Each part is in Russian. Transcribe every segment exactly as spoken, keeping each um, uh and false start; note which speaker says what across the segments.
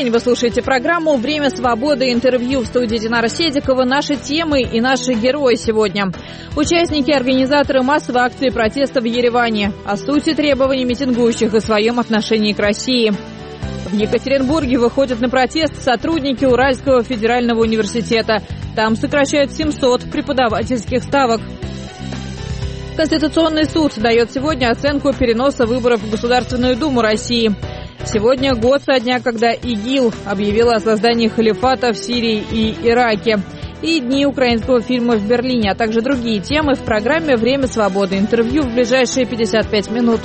Speaker 1: день, вы слушаете программу «Время свободы», интервью в студии Динара Седикова. Наши темы и наши герои сегодня. Участники и организаторы массовой акции протеста в Ереване. О сути требований митингующих и своем отношении к России. В Екатеринбурге выходят на протест сотрудники Уральского федерального университета. Там сокращают семьсот преподавательских ставок. Конституционный суд дает сегодня оценку переноса выборов в Государственную Думу России. Сегодня год со дня, когда ИГИЛ объявила о создании халифата в Сирии и Ираке. И дни украинского фильма в Берлине, а также другие темы в программе «Время свободы». Интервью в ближайшие пятьдесят пять минут.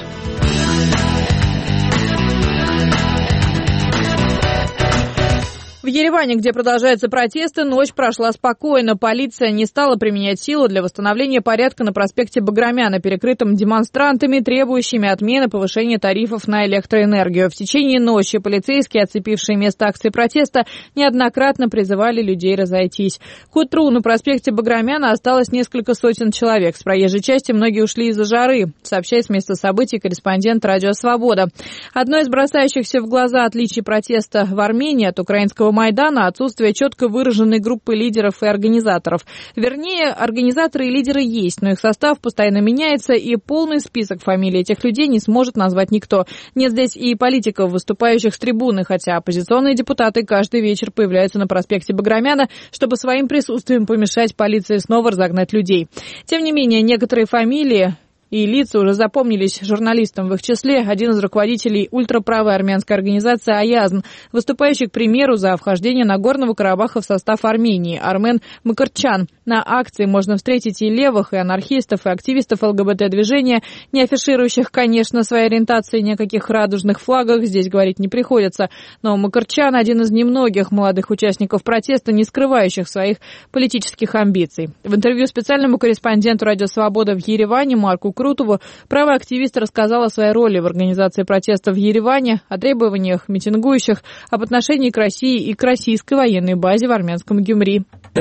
Speaker 1: В Ереване, где продолжаются протесты, ночь прошла спокойно. Полиция не стала применять силу для восстановления порядка на проспекте Баграмяна, перекрытым демонстрантами, требующими отмены повышения тарифов на электроэнергию. В течение ночи полицейские, оцепившие место акции протеста, неоднократно призывали людей разойтись. К утру на проспекте Баграмяна осталось несколько сотен человек. С проезжей части многие ушли из-за жары, сообщает с места событий корреспондент «Радио Свобода». Одно из бросающихся в глаза отличий протеста в Армении от украинского Майдана — отсутствие четко выраженной группы лидеров и организаторов. Вернее, организаторы и лидеры есть, но их состав постоянно меняется, и полный список фамилий этих людей не сможет назвать никто. Нет здесь и политиков, выступающих с трибуны, хотя оппозиционные депутаты каждый вечер появляются на проспекте Баграмяна, чтобы своим присутствием помешать полиции снова разогнать людей. Тем не менее, некоторые фамилии и лица уже запомнились журналистам. В их числе один из руководителей ультраправой армянской организации «Аязн», выступающий, к примеру, за вхождение Нагорного Карабаха в состав Армении, Армен Макарчан. На акции можно встретить и левых, и анархистов, и активистов ЛГБТ-движения, не афиширующих, конечно, свои ориентации, ни о каких радужных флагах здесь говорить не приходится. Но Макарчан — один из немногих молодых участников протеста, не скрывающих своих политических амбиций. В интервью специальному корреспонденту «Радио Свобода» в Ереване Марку Крутову правый активист рассказал о своей роли в организации протеста в Ереване, о требованиях митингующих, об отношении к России и к российской военной базе в армянском Гюмри.
Speaker 2: Я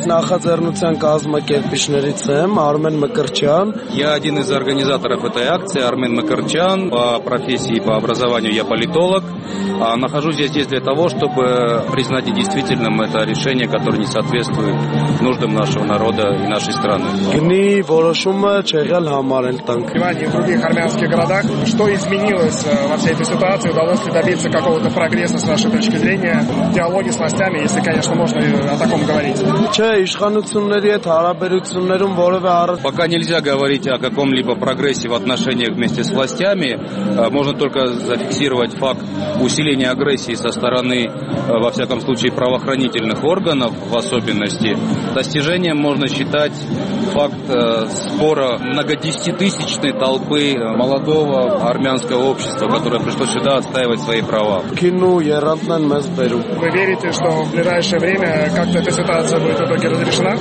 Speaker 2: один из организаторов этой акции, Армен Макарчан. По профессии, по образованию я политолог. Нахожусь здесь для того, чтобы признать недействительным это решение, которое не соответствует нуждам нашего народа и нашей страны.
Speaker 3: В Ереване и в других армянских городах. Что изменилось во всей этой ситуации? Удалось ли добиться какого-то прогресса с вашей точки зрения в диалоге с властями, если, конечно, можно о таком говорить?
Speaker 2: Пока нельзя говорить о каком-либо прогрессе в отношениях вместе с властями. Можно только зафиксировать факт усиления агрессии со стороны, во всяком случае, правоохранительных органов в особенности. Достижением можно считать факт спора многодесятитысячной толпы молодого армянского общества, которое пришло сюда отстаивать свои права.
Speaker 3: Вы верите, что в ближайшее время как-то эта ситуация будет в итоге разрешена?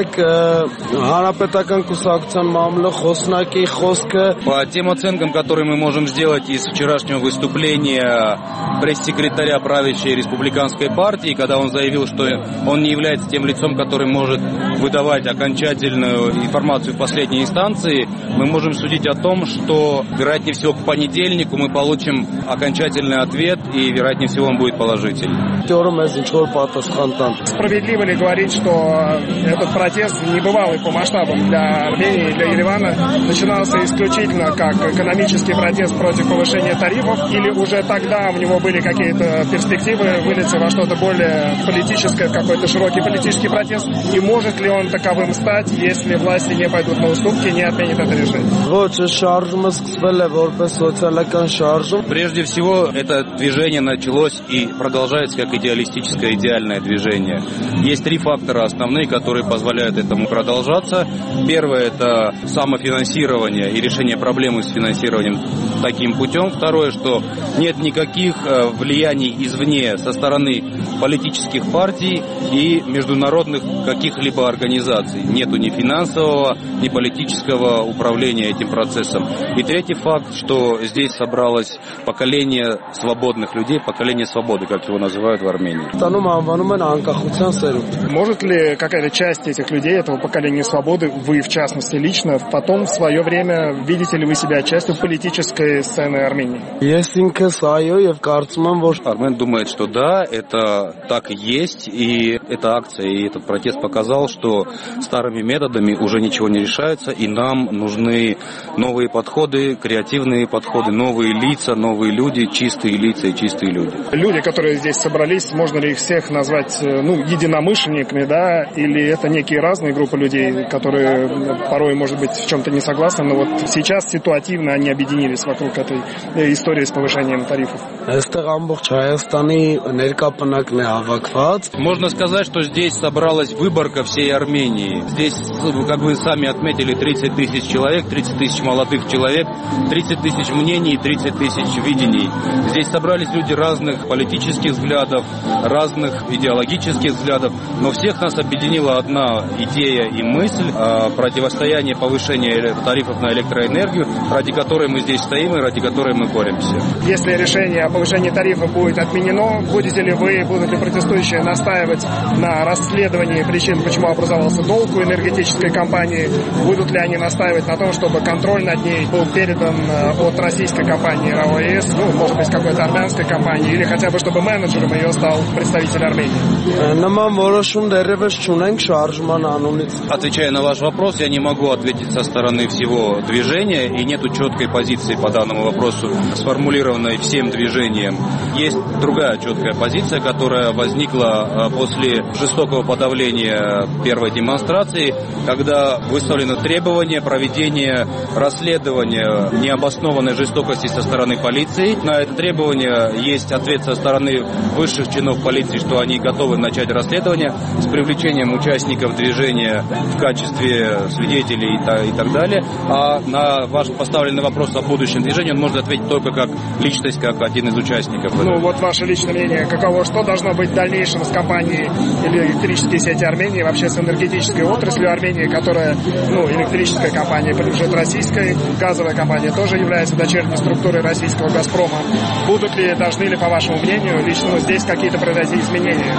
Speaker 2: По тем оценкам, которые мы можем сделать из вчерашнего выступления пресс-секретаря правящей республиканской партии, когда он заявил, что он не является тем лицом, который может выдавать окончательную информацию в последней инстанции, мы можем судить о том, что, вероятнее всего, к понедельнику мы получим окончательный ответ, и, вероятнее всего, он будет положительный.
Speaker 3: Справедливо ли говорить, что этот протест небывалый по масштабам для Армении и для Еревана начинался исключительно как экономический протест против повышения тарифов, или уже тогда у него были какие-то перспективы вылиться во что-то более политическое, в какой-то широкий политический протест? И может ли он таковым стать, если власти не пойдут на уступки, не отменят это решение?
Speaker 2: Прежде всего, это движение началось и продолжается как идеалистическое, идеальное движение. Есть три фактора основные, которые позволяют этому продолжаться. Первое – это самофинансирование и решение проблемы с финансированием таким путем. Второе, что нет никаких влияний извне со стороны политических партий и международных каких-либо организаций. Нету ни финансового, ни политического управления управления этим процессом. И третий факт, что здесь собралось поколение свободных людей, поколение свободы, как его называют в Армении.
Speaker 3: Может ли какая-то часть этих людей, этого поколения свободы, вы в частности лично, потом в свое время видите ли вы себя частью политической сцены Армении?
Speaker 2: Армен думает, что да, это так и есть, и эта акция, и этот протест показал, что старыми методами уже ничего не решается, и нам нужны новые подходы, креативные подходы, новые лица, новые люди, чистые лица и чистые люди.
Speaker 3: Люди, которые здесь собрались, можно ли их всех назвать, ну, единомышленниками, да, или это некие разные группы людей, которые порой, может быть, в чем-то не согласны, но вот сейчас ситуативно они объединились вокруг этой истории с повышением тарифов?
Speaker 2: Можно сказать, что здесь собралась выборка всей Армении. Здесь, как вы сами отметили, тридцать тысяч человек, тридцать тысяч молодых человек, тридцать тысяч мнений, тридцать тысяч видений. Здесь собрались люди разных политических взглядов, разных идеологических взглядов, но всех нас объединила одна идея и мысль — противостояние повышения тарифов на электроэнергию, ради которой мы здесь стоим и ради которой мы боремся.
Speaker 3: Если решение о повышении тарифов будет отменено, будете ли вы, будут ли протестующие настаивать на расследовании причин, почему образовался долг у энергетической компании? Будут ли они настаивать на том, чтобы контроль над ней был передан от российской компании РАО ЕС, ну, может быть, какой-то армянской компании, или хотя бы, чтобы менеджером ее стал представитель Армении?
Speaker 2: Отвечая на ваш вопрос, я не могу ответить со стороны всего движения, и нету четкой позиции по данному вопросу, сформулированной всем движением. Есть другая четкая позиция, которая возникла после жестокого подавления первой демонстрации, когда выставлено требование проведения расследования необоснованной жестокости со стороны полиции. На это требование есть ответ со стороны высших чинов полиции, что они готовы начать расследование с привлечением участников движения в качестве свидетелей и так далее. А на ваш поставленный вопрос о будущем движении он может ответить только как личность, как один из участников.
Speaker 3: Ну вот ваше личное мнение, каково, что должно быть в дальнейшем с компанией или электрические сети Армении, вообще с энергетической отраслью Армении, которая, ну, электрическая компания принадлежит российской, газовая компания тоже является дочерней структурой российского «Газпрома». Будут ли, должны ли, по вашему мнению, лично здесь какие-то произойти изменения?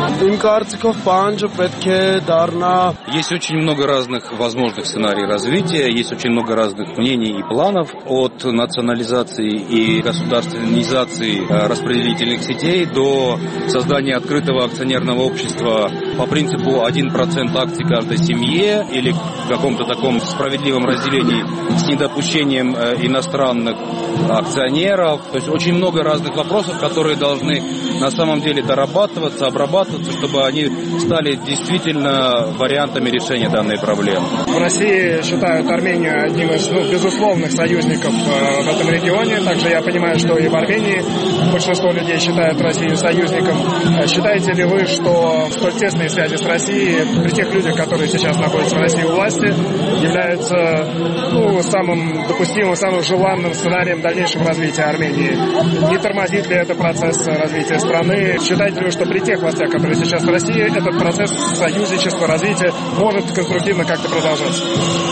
Speaker 2: Есть очень много разных возможных сценариев развития, есть очень много разных мнений и планов, от национализации и государственнизации распределительных сетей до создания открытого акционерного общества по принципу один процент акций каждой семье или в каком-то таком справедливом разделении с недопущением иностранных акционеров. То есть очень много разных вопросов, которые должны на самом деле дорабатываться, обрабатываться, чтобы они стали действительно вариантами решения данной проблемы.
Speaker 3: В России считают Армению одним из, ну, безусловных союзников в этом регионе. Также я понимаю, что и в Армении большинство людей считают Россию союзником. Считаете ли вы, что столь тесные связи с Россией при тех людях, которые сейчас находятся в России у власти, являются, ну, самым допустимым, самым желанным сценарием дальнейшего развития Армении? Не тормозит ли это процесс развития страны? Считаете ли вы, что при тех властях, которые сейчас в России, этот процесс союзничества, развития может конструктивно как-то продолжаться?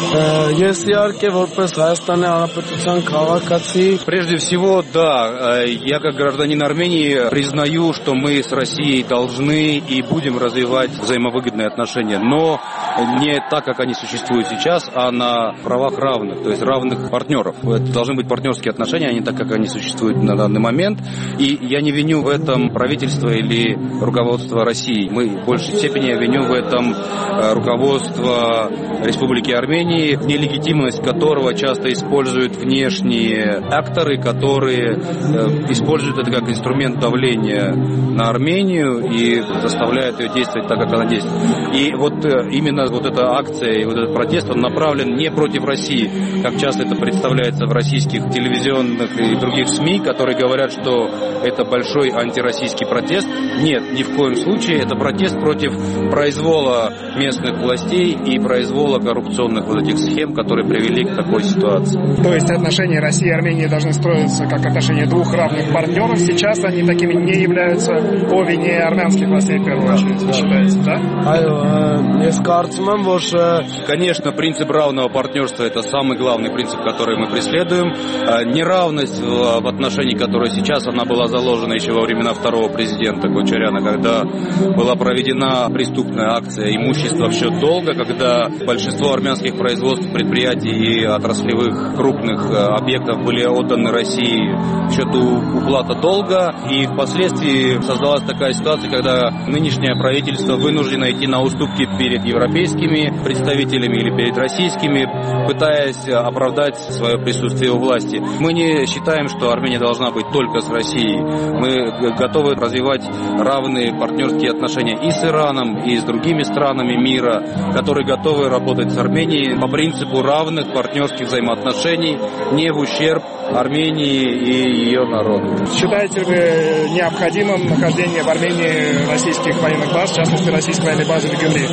Speaker 2: Прежде всего, да, я как гражданин Армении признаю, что мы с Россией должны и будем развивать взаимовыгодные отношения, но не так, как они существуют сейчас, а на правах равных, то есть равных партнеров. Это должны быть партнерские отношения, а не так, как они существуют на данный момент. И я не виню в этом правительство или руководство России. Мы в большей степени я виню в этом руководство Республики Армении, нелегитимность которого часто используют внешние акторы, которые используют это как инструмент давления на Армению и заставляют ее действовать так, как она действует. И вот именно вот эта акция и вот этот протест, он направлен не против России, как часто это представляется в российских телевизионных и других СМИ, которые говорят, что это большой антироссийский антироссийский протест. Нет, ни в коем случае. Это протест против произвола местных властей и произвола коррупционных вот этих схем, которые привели к такой ситуации.
Speaker 3: То есть отношения России и Армении должны строиться как отношения двух равных партнеров. Сейчас они такими не являются по вине армянских властей, в первую очередь, вы считаете, да?
Speaker 2: Конечно, принцип равного партнерства – это самый главный принцип, который мы преследуем. Неравность в отношении, которая сейчас, она была заложена еще во времена второго президента Кочаряна, когда была проведена преступная акция имущества в счет долга, когда большинство армянских производств, предприятий и отраслевых крупных объектов были отданы России в счет уплаты долга. И впоследствии создалась такая ситуация, когда нынешнее правительство вынуждено идти на уступки перед европейскими представителями или перед российскими, пытаясь оправдать свое присутствие у власти. Мы не считаем, что Армения должна быть только с Россией. Мы готовы развивать равные партнерские отношения и с Ираном, и с другими странами мира, которые готовы работать с Арменией по принципу равных партнерских взаимоотношений, не в ущерб Армении и ее народу.
Speaker 3: Считаете ли вы необходимым нахождение в Армении российских военных баз, в частности, российской военной базы в Гюмри?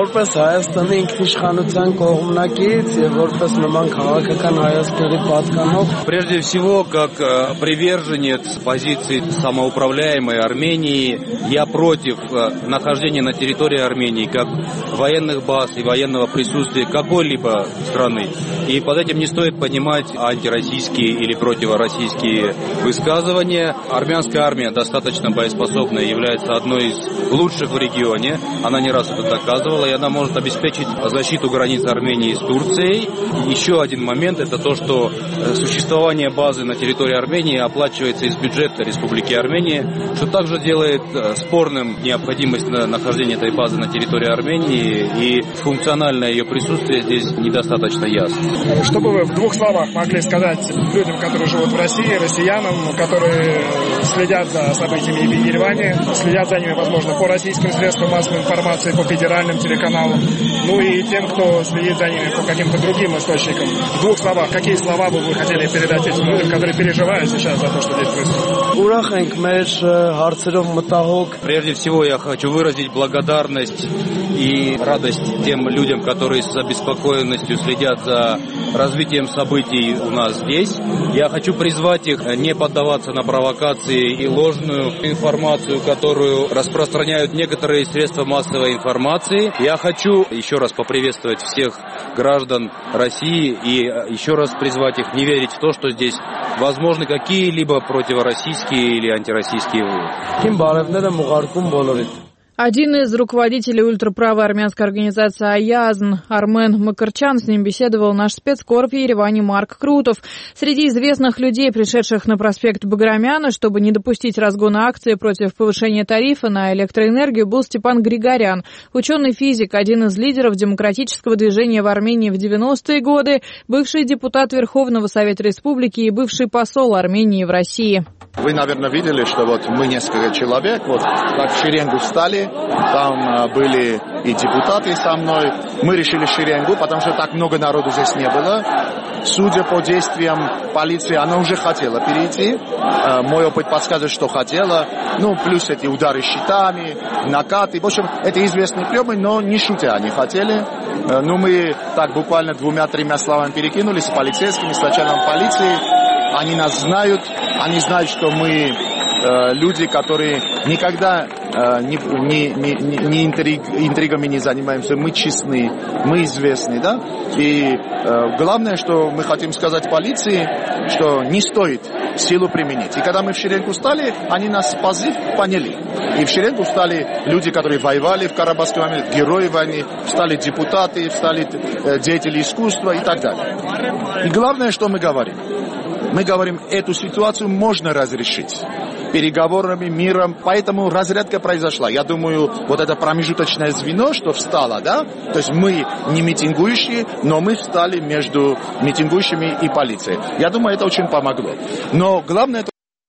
Speaker 2: Прежде всего, как приверженец позиции самоуправляемой Армении, я против нахождения на территории Армении как военных баз и военного присутствия какой-либо страны. И под этим не стоит понимать антироссийские или противороссийские высказывания. Армянская армия достаточно боеспособная, является одной из лучших в регионе. Она не раз это доказывала, и она может обеспечить защиту границ Армении с Турцией. Еще один момент – это то, что существование базы на территории Армении оплачивается из бюджета Республики Армения, что также делает спорным необходимость нахождения этой базы на территории Армении, и функциональное ее присутствие здесь недостаточно ясно.
Speaker 3: Что бы вы в двух словах могли сказать людям, которые живут в России, россиянам, которые следят за событиями в Ереване, следят за ними, возможно, по российским средствам массовой информации, по федеральным телеканалам, ну и тем, кто следит за ними по каким-то другим источникам. В двух словах, какие слова бы вы хотели передать этим людям, которые переживают сейчас за то, что здесь происходит?
Speaker 2: Прежде всего, я хочу выразить благодарность и радость тем людям, которые с обеспокоенностью следят за развитием событий у нас здесь. Я хочу призвать их не поддаваться на провокации и ложную информацию, которую распространяют некоторые средства массовой информации. Я хочу еще раз поприветствовать всех граждан России и еще раз призвать их не верить в то, что здесь возможны какие-либо противороссийские или антироссийские выводы.
Speaker 1: Один из руководителей ультраправой армянской организации «Аязн» Армен Макарчан, с ним беседовал наш спецкор в Ереване Марк Крутов. Среди известных людей, пришедших на проспект Баграмяна, чтобы не допустить разгона акции против повышения тарифа на электроэнергию, был Степан Григорян, ученый-физик, один из лидеров демократического движения в Армении в девяностые годы, бывший депутат Верховного Совета Республики и бывший посол Армении в России.
Speaker 4: Вы, наверное, видели, что вот мы несколько человек вот так в шеренгу встали, там были и депутаты со мной. Мы решили шеренгу, потому что так много народу здесь не было. Судя по действиям полиции, она уже хотела перейти. Мой опыт подсказывает, что хотела. Ну, плюс эти удары щитами, накаты. В общем, это известные приемы, но не шутя они хотели. Ну, мы так буквально двумя-тремя словами перекинулись с полицейскими, с начальником полиции. Они нас знают, они знают, что мы э, люди, которые никогда э, ни, ни, ни, ни интриг, интригами не занимаемся. Мы честны, мы известны, да? И э, главное, что мы хотим сказать полиции, что не стоит силу применить. И когда мы в шеренгу стали, они нас позыв поняли. И в шеренгу стали люди, которые воевали в Карабахском моменте, герои войны, стали депутаты, стали э, деятели искусства и так далее. И главное, что мы говорим. Мы говорим, эту ситуацию можно разрешить переговорами, миром, поэтому разрядка произошла. Я думаю, вот это промежуточное звено, что встало, да, то есть мы не митингующие, но мы встали между митингующими и полицией. Я думаю, это очень помогло. Но главное,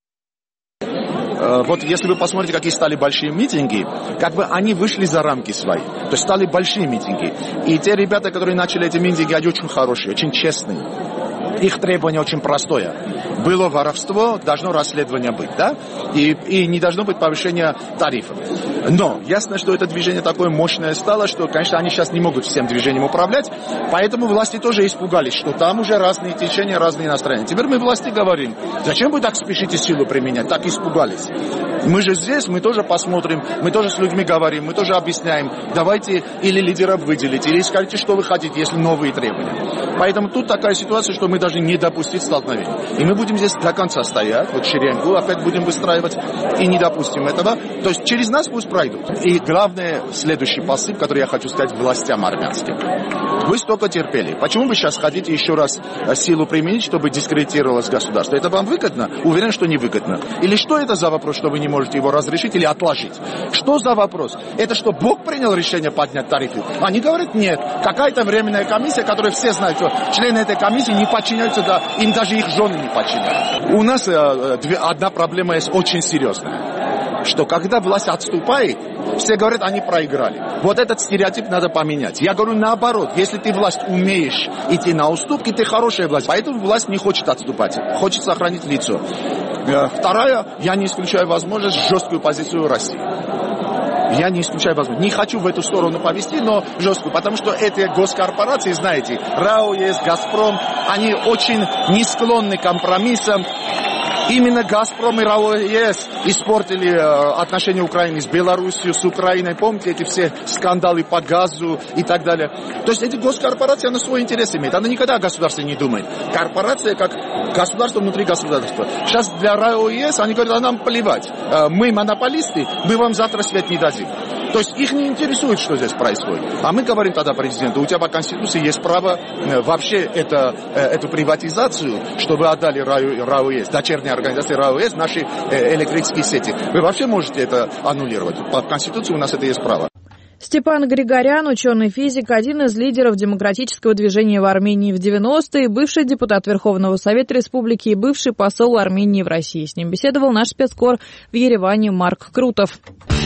Speaker 4: вот если вы посмотрите, какие стали большие митинги, как бы они вышли за рамки свои. То есть стали большие митинги. И те ребята, которые начали эти митинги, они очень хорошие, очень честные. Их требование очень простое. Было воровство, должно расследование быть, да? И, и не должно быть повышения тарифов. Но ясно, что это движение такое мощное стало, что, конечно, они сейчас не могут всем движением управлять, поэтому власти тоже испугались, что там уже разные течения, разные настроения. Теперь мы власти говорим, зачем вы так спешите силу применять, так испугались. Мы же здесь, мы тоже посмотрим, мы тоже с людьми говорим, мы тоже объясняем, давайте или лидеров выделить, или скажите, что вы хотите, если новые требования. Поэтому тут такая ситуация, что мы должны не допустить столкновения. И мы будем здесь до конца стоять, вот шеренгу опять будем выстраивать, и не допустим этого. То есть через нас пусть пройдут. И главное, следующий посыл, который я хочу сказать властям армянским. Вы столько терпели. Почему вы сейчас хотите еще раз силу применить, чтобы дискредитировалось государство? Это вам выгодно? Уверен, что не выгодно. Или что это за вопрос, что вы не можете его разрешить или отложить? Что за вопрос? Это что, Бог принял решение поднять тарифы? Они говорят, нет. Какая-то временная комиссия, которая все знают, что члены этой комиссии не подчиняются, да, им даже их жены не подчиняются. У нас э, две, одна проблема есть очень серьезная. Что когда власть отступает, все говорят, они проиграли. Вот этот стереотип надо поменять. Я говорю наоборот. Если ты власть умеешь идти на уступки, ты хорошая власть. Поэтому власть не хочет отступать. Хочет сохранить лицо. Вторая, я не исключаю возможность жесткую позицию России. Я не исключаю возможность. Не хочу в эту сторону повести, но жесткую. Потому что эти госкорпорации, знаете, РАО есть, Газпром, они очень не склонны к компромиссам. Именно «Газпром» и РАО ЕС испортили э, отношения Украины с Белоруссией, с Украиной. Помните эти все скандалы по газу и так далее? То есть эти госкорпорации, она свой интерес имеет. Она никогда о государстве не думает. Корпорация как государство внутри государства. Сейчас для РАО ЕС они говорят, а нам плевать. Э, мы монополисты, мы вам завтра свет не дадим. То есть их не интересует, что здесь происходит. А мы говорим тогда президенту, у тебя по Конституции есть право э, вообще это, э, эту приватизацию, чтобы отдали РАО ЕС, дочерней организации РАО ЕС, наши э, электрические сети. Вы вообще можете это аннулировать. По Конституции у нас это есть право.
Speaker 1: Степан Григорян, ученый-физик, один из лидеров демократического движения в Армении в девяностые, бывший депутат Верховного Совета Республики и бывший посол Армении в России. С ним беседовал наш спецкор в Ереване Марк Крутов.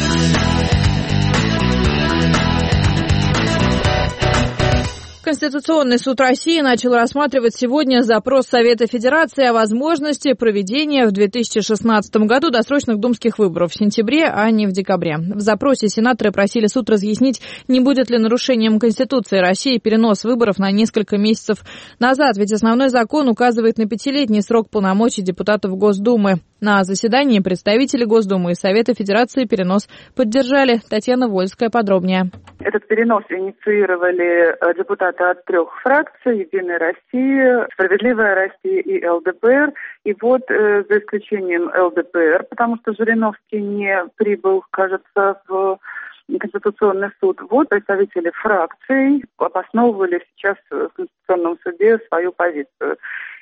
Speaker 1: Конституционный суд России начал рассматривать сегодня запрос Совета Федерации о возможности проведения в две тысячи шестнадцатом году досрочных думских выборов в сентябре, а не в декабре. В запросе сенаторы просили суд разъяснить, не будет ли нарушением Конституции России перенос выборов на несколько месяцев назад, ведь основной закон указывает на пятилетний срок полномочий депутатов Госдумы. На заседании представители Госдумы и Совета Федерации перенос поддержали. Татьяна Вольская подробнее.
Speaker 5: Этот перенос инициировали депутаты от трех фракций: «Единая Россия», «Справедливая Россия» и эл дэ пэ эр. И вот, э, за исключением эл дэ пэ эр, потому что Жириновский не прибыл, кажется, в Конституционный суд, вот представители фракций обосновывали сейчас в Конституционном суде свою позицию.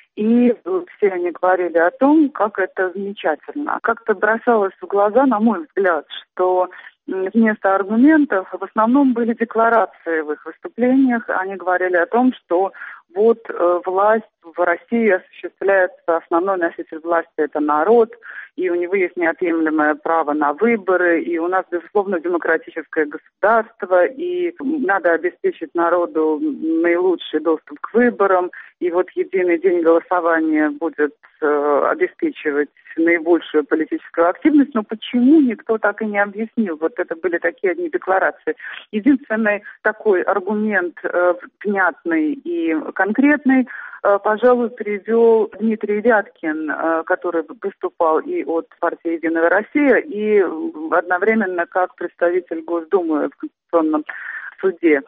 Speaker 5: И все они говорили о том, как это замечательно. Как-то бросалось в глаза, на мой взгляд, что вместо аргументов в основном были декларации в их выступлениях. Они говорили о том, что вот э, власть в России осуществляется, основной носитель власти – это народ, и у него есть неотъемлемое право на выборы, и у нас, безусловно, демократическое государство, и надо обеспечить народу наилучший доступ к выборам, и вот единый день голосования будет э, обеспечивать наибольшую политическую активность, но почему никто так и не объяснил? Вот это были такие одни декларации. Единственный такой аргумент э, внятный и конкретный, э, пожалуй, привел Дмитрий Рябкин, э, который выступал и от партии «Единая Россия», и одновременно как представитель Госдумы в Конституционном суде.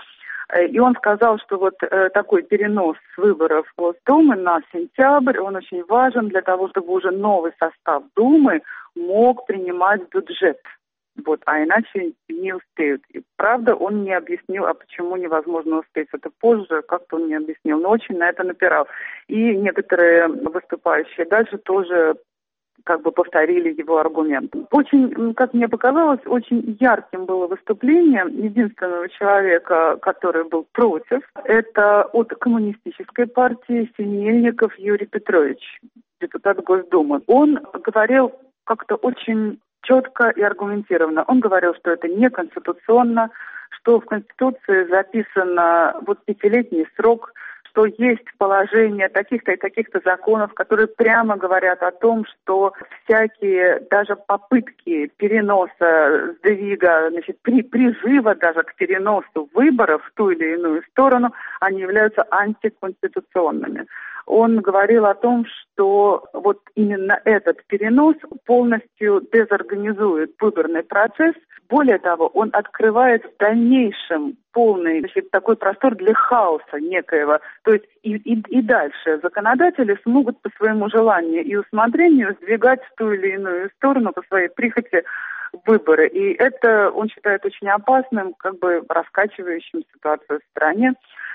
Speaker 5: И он сказал, что вот э, такой перенос выборов Госдумы на сентябрь, он очень важен для того, чтобы уже новый состав Думы мог принимать бюджет. Вот, а иначе не успеют. И, правда, он не объяснил, а почему невозможно успеть это позже, как-то он не объяснил, но очень на это напирал. И некоторые выступающие дальше тоже как бы повторили его аргумент. Очень, как мне показалось, очень ярким было выступление единственного человека, который был против. Это от коммунистической партии Синельников Юрий Петрович, депутат Госдумы. Он говорил как-то очень четко и аргументированно. Он говорил, что это неконституционно, что в Конституции записано вот пятилетний срок, что есть положение таких-то и таких-то законов, которые прямо говорят о том, что всякие даже попытки переноса сдвига, значит, при, призыва даже к переносу выборов в ту или иную сторону, они являются антиконституционными. Он говорил о том, что вот именно этот перенос полностью дезорганизует выборный процесс. Более того, он открывает в дальнейшем полный, значит, такой простор для хаоса некоего. То есть и, и, и дальше законодатели смогут по своему желанию и усмотрению сдвигать в ту или иную сторону по своей прихоти выборы. И это он считает очень опасным, как бы раскачивающим ситуацию в стране.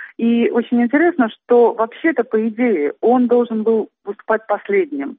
Speaker 5: И очень интересно, что вообще-то, по идее, он должен был выступать последним.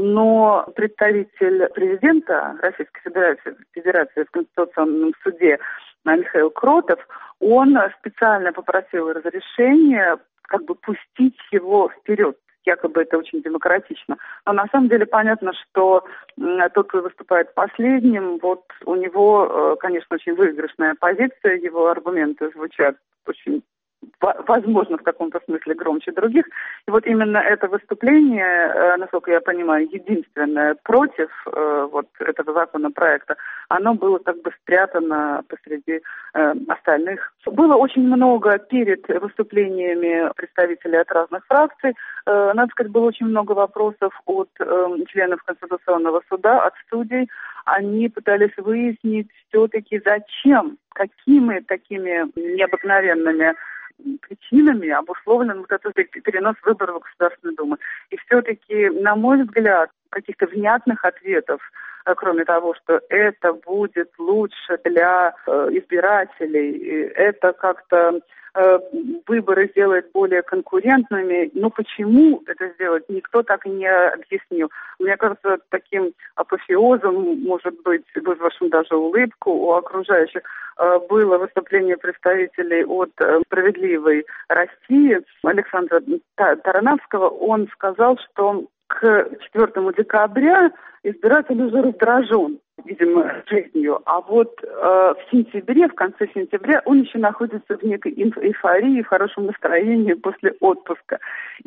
Speaker 5: Но представитель президента Российской Федерации, Федерации в Конституционном суде Михаил Кротов, он специально попросил разрешения как бы пустить его вперед. Якобы это очень демократично. Но на самом деле понятно, что тот, кто выступает последним, вот у него, конечно, очень выигрышная позиция, его аргументы звучат очень, возможно, в каком-то смысле громче других. И вот именно это выступление, насколько я понимаю, единственное против вот этого законопроекта, оно было как бы спрятано посреди остальных. Было очень много перед выступлениями представителей от разных фракций. Надо сказать, было очень много вопросов от членов Конституционного суда, от судей. Они пытались выяснить все-таки, зачем, какими такими необыкновенными причинами обусловлен вот этот перенос выборов в Государственную Думу. И все-таки, на мой взгляд, каких-то внятных ответов, кроме того, что это будет лучше для э, избирателей, это как-то э, выборы сделает более конкурентными, но почему это сделать, никто так и не объяснил. Мне кажется, таким апофеозом, может быть, вызвавшим даже улыбку у окружающих, э, было выступление представителей от э, «Справедливой России» Александра Тарановского. Он сказал, что к четвёртому декабря избиратель уже раздражен, видимо, жизнью. А вот э, в сентябре, в конце сентября, он еще находится в некой эйфории, в хорошем настроении после отпуска.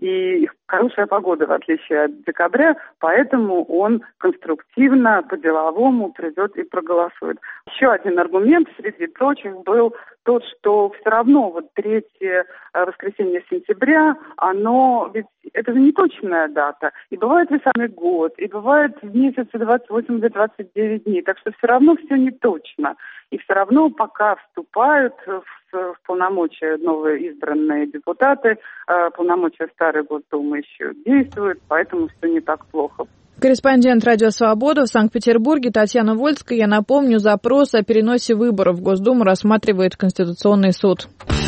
Speaker 5: И хорошая погода, в отличие от декабря, поэтому он конструктивно, по-деловому придет и проголосует. Еще один аргумент, среди прочих, был тот, что все равно вот третье воскресенье сентября, оно, ведь это же не точная дата. И бывает весенний год, и бывает в месяце двадцать восемь или двадцать девять дней. Так что все равно все не точно. И все равно пока вступают в, в полномочия новые избранные депутаты, полномочия старой Госдумы еще действуют, поэтому все не так плохо.
Speaker 1: Корреспондент «Радио Свобода» в Санкт-Петербурге Татьяна Вольская. Я напомню, запрос о переносе выборов в Госдуму рассматривает Конституционный суд.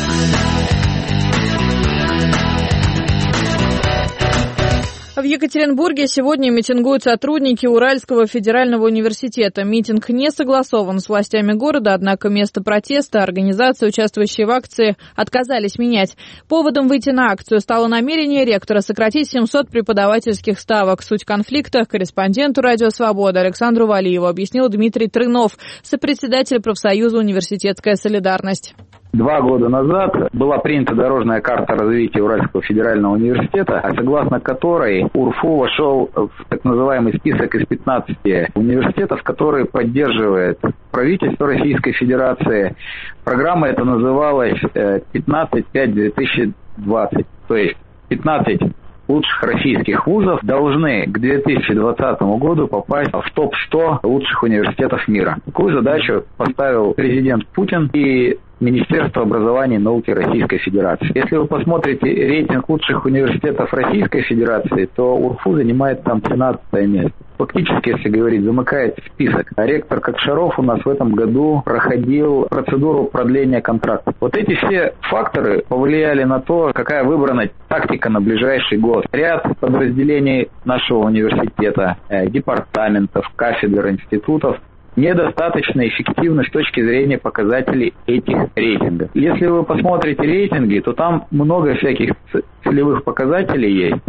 Speaker 1: В Екатеринбурге сегодня митингуют сотрудники Уральского федерального университета. Митинг не согласован с властями города, однако место протеста организации, участвующие в акции, отказались менять. Поводом выйти на акцию стало намерение ректора сократить семьсот преподавательских ставок. Суть конфликта корреспонденту «Радио Свобода» Александру Валиеву объяснил Дмитрий Трынов, сопредседатель профсоюза «Университетская солидарность».
Speaker 6: Два года назад была принята дорожная карта развития Уральского федерального университета, согласно которой УрФУ вошел в так называемый список из пятнадцати университетов, которые поддерживает правительство Российской Федерации. Программа эта называлась пятнадцать пять две тысячи двадцать, то есть пятнадцать лучших российских вузов должны к две тысячи двадцатому году попасть в топ сто лучших университетов мира. Такую задачу поставил президент Путин и Министерство образования и науки Российской Федерации. Если вы посмотрите рейтинг лучших университетов Российской Федерации, то УрФУ занимает там тринадцатое место. Фактически, если говорить, замыкает список. А ректор Кокшаров у нас в этом году проходил процедуру продления контракта. Вот эти все факторы повлияли на то, какая выбрана тактика на ближайший год. Ряд подразделений нашего университета, департаментов, кафедр, институтов недостаточно эффективны с точки зрения показателей этих рейтингов. Если вы посмотрите рейтинги, то там много всяких целевых показателей есть.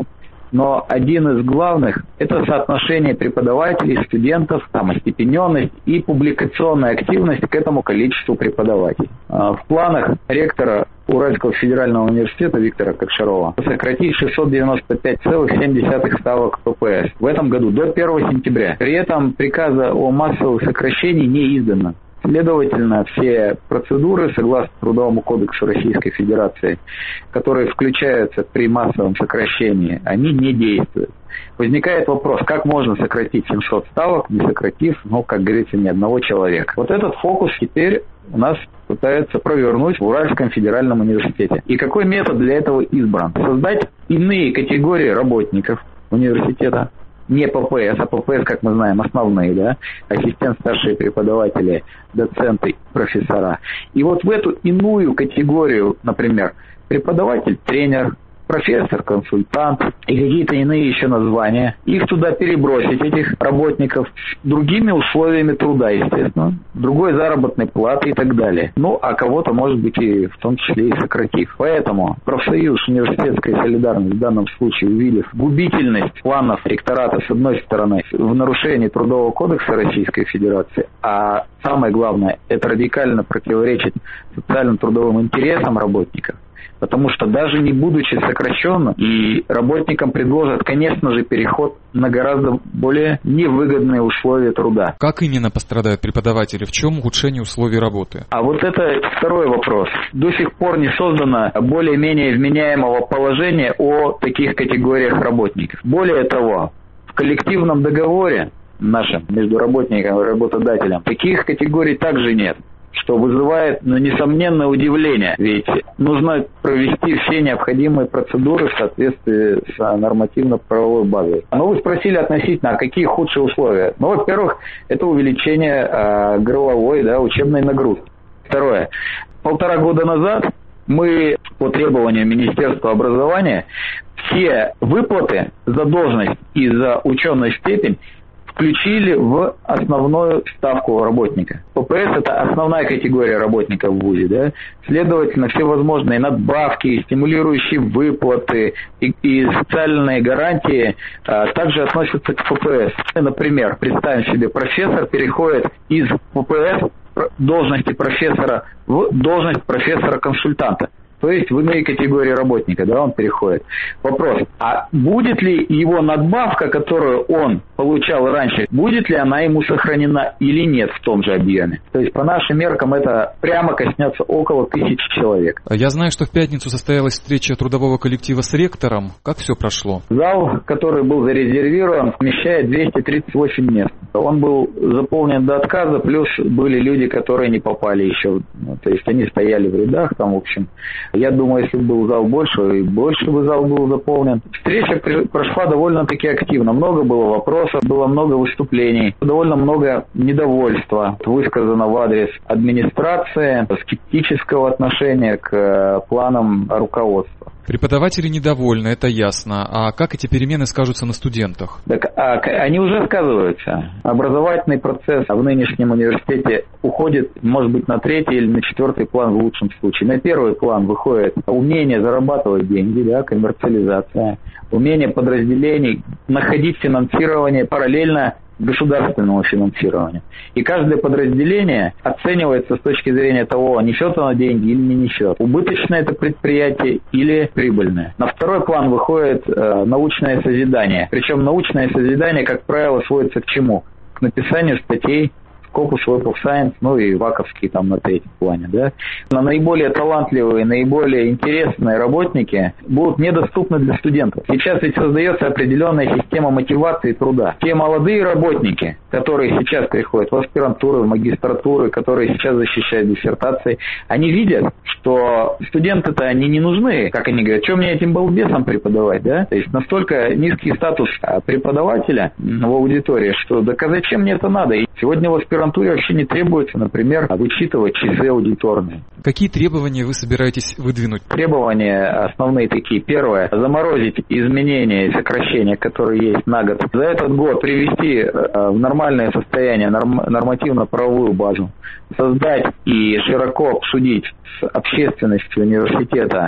Speaker 6: но один из главных – это соотношение преподавателей, студентов, там, остепененность и публикационная активность к этому количеству преподавателей. В планах ректора Уральского федерального университета Виктора Кокшарова сократить шестьсот девяносто пять целых семь десятых ставок ППС в этом году до первого сентября. При этом приказа о массовых сокращениях не издано. Следовательно, все процедуры, согласно Трудовому кодексу Российской Федерации, которые включаются при массовом сокращении, они не действуют. Возникает вопрос, как можно сократить семьсот ставок, не сократив, ну, как говорится, ни одного человека. Вот этот фокус теперь у нас пытаются провернуть в Уральском федеральном университете. И какой метод для этого избран? Создать иные категории работников университета. Не ППС, а ППС, как мы знаем, основные, да, ассистент, старшие преподаватели, доценты, профессора. И вот в эту иную категорию, например, преподаватель, тренер, профессор, консультант и какие-то иные еще названия, их туда перебросить, этих работников, с другими условиями труда, естественно, другой заработной платы и так далее. Ну, а кого-то, может быть, и в том числе и сократив. Поэтому профсоюз университетской солидарности в данном случае, увидев губительность планов ректората, с одной стороны, в нарушении Трудового кодекса Российской Федерации, а самое главное, это радикально противоречит социально-трудовым интересам работников. Потому что даже не будучи сокращенным, и работникам предложат, конечно же, переход на гораздо более невыгодные условия труда.
Speaker 7: Как именно пострадают преподаватели? В чем ухудшение условий работы?
Speaker 6: А вот это второй вопрос. До сих пор не создано более-менее вменяемого положения о таких категориях работников. Более того, в коллективном договоре нашем между работником и работодателем таких категорий также нет, что вызывает, ну, несомненное удивление. Ведь нужно провести все необходимые процедуры в соответствии с нормативно-правовой базой. Но вы спросили относительно, а какие худшие условия? Ну, во-первых, это увеличение э, горловой, да, учебной нагрузки. Второе. Полтора года назад мы по требованию Министерства образования все выплаты за должность и за ученую степень включили в основную ставку работника. ППС – это основная категория работников в вузе, да? Следовательно, все возможные надбавки, стимулирующие выплаты и, и социальные гарантии а, также относятся к ППС. Например, представим себе, профессор переходит из ППС должности профессора в должность профессора-консультанта. То есть в иные категории работника, да, он переходит. Вопрос, а будет ли его надбавка, которую он получал раньше, будет ли она ему сохранена или нет в том же объеме? То есть по нашим меркам это прямо коснется около тысячи человек.
Speaker 7: Я знаю, что в пятницу состоялась встреча трудового коллектива с ректором. Как все прошло?
Speaker 6: Зал, который был зарезервирован, вмещает двести тридцать восемь мест. Он был заполнен до отказа, плюс были люди, которые не попали еще. Ну, то есть они стояли в рядах, там, в общем. Я думаю, если бы был зал больше, и больше бы зал был заполнен. Встреча прошла довольно-таки активно. Много было вопросов, было много выступлений, довольно много недовольства высказано в адрес администрации, скептического отношения к планам руководства.
Speaker 7: Преподаватели недовольны, это ясно. А как эти перемены скажутся на студентах?
Speaker 6: Так, а, они уже сказываются. Образовательный процесс в нынешнем университете уходит, может быть, на третий или на четвертый план в лучшем случае. На первый план выходит умение зарабатывать деньги, да, коммерциализация, умение подразделений находить финансирование параллельно государственного финансирования. И каждое подразделение оценивается с точки зрения того, несет оно деньги или не несет. Убыточное это предприятие или прибыльное. На второй план выходит э, научное созидание. Причем научное созидание, как правило, сводится к чему? К написанию статей Scopus Web of Science, ну и ваковские там на третьем плане, да. Но наиболее талантливые, наиболее интересные работники будут недоступны для студентов. Сейчас ведь создается определенная система мотивации труда. Те молодые работники, которые сейчас приходят в аспирантуру, в магистратуру, которые сейчас защищают диссертации, они видят, что студенты-то они не нужны. Как они говорят, что мне этим балбесом преподавать, да? То есть настолько низкий статус преподавателя в аудитории, что да зачем мне это надо? И сегодня в аспирантуре вообще не требуется, например, вычитывать часы аудиторные.
Speaker 7: Какие требования вы собираетесь выдвинуть?
Speaker 6: Требования основные такие. Первое. Заморозить изменения и сокращения, которые есть на год. За этот год привести в нормальное состояние нормативно-правовую базу. Создать и широко обсудить с общественностью университета